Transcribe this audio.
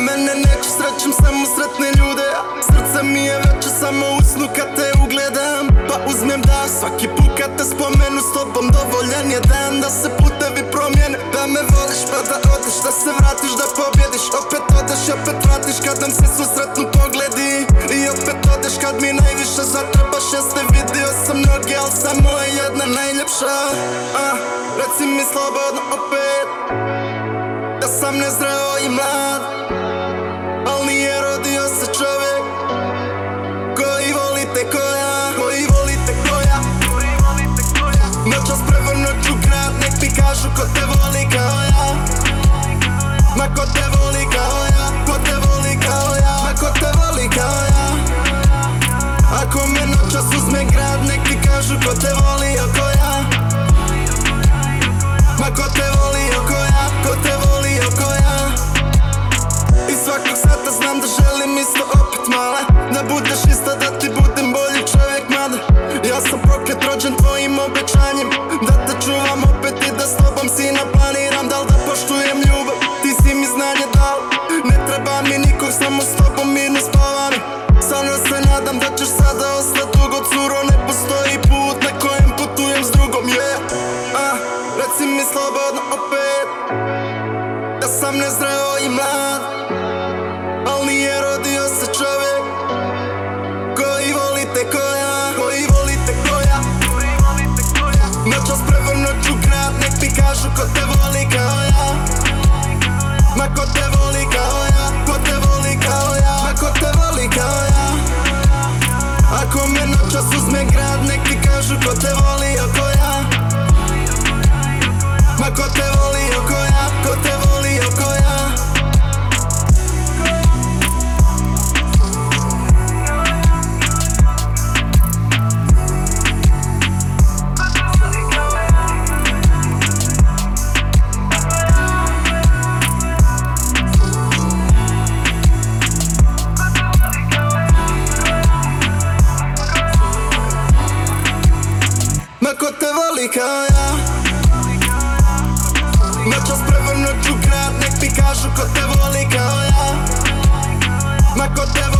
mene neću, srećem samo sretne ljude. Srce mi je veće samo u snu kad te ugledam. Pa uzmem dah svaki put kad te spomenu. S tobom dovoljan je dan da se putevi promijene. Da me voliš pa da odeš, da se vratiš, da pobjediš. Opet odeš i opet vratiš kad nam se susretnu pogledi. I opet odeš kad mi najviše zatrebaš. Jeste vidio sam mnoge, al samo je jedna najljepša. Reci mi slobodno opet da sam nezreo i mlad, al nije rodio se čovjek koji volite ko ja, koji volite ko ja. Noćas prevrnut ću grad, nek mi kažu ko te voli kao ja. Ma ko te voli kao ja, ko te voli kao ja, ma ko te voli kao ja. Ako me noćas uzme grad, nek mi kažu ko te voli oko ja. Ma ko te voli oko ja, ko te voli oko ja. I svakog sata znam da želim isto opet male. Da budeš isto, da ti budem bolji čovjek mada. Ja sam proklet rođen tvojim obećanjem, da te čuvam opet i da s tobom sina planiram. Dal da poštujem ljubav, ti si mi znanje dal. Ne treba mi nikog, samo s tobom mirno spavami. Stvarno se nadam da ćeš sada ostat dugo, curo. Ne postoji put na kojem putujem s drugom, Reci mi slobodno opet da sam nezreo i mlad, al nije rodio se čovjek koji volite ko ja, koji volite ko ja. Noćas prevrnut ću grad, nek mi kažu ko te voli kao ja. Ma ko te voli kao ja, ko te voli kao ja, ma ko te voli kao ja. Ako me noćas uzme grad, nek mi kažu ko te voli oko ja. Ma ko te voli oko ja, ko te voli oko ja. Ma ko te voli kao ja. Noćas prevrnut ću grad, nek mi kažu ko te voli kao ja. Ma ko te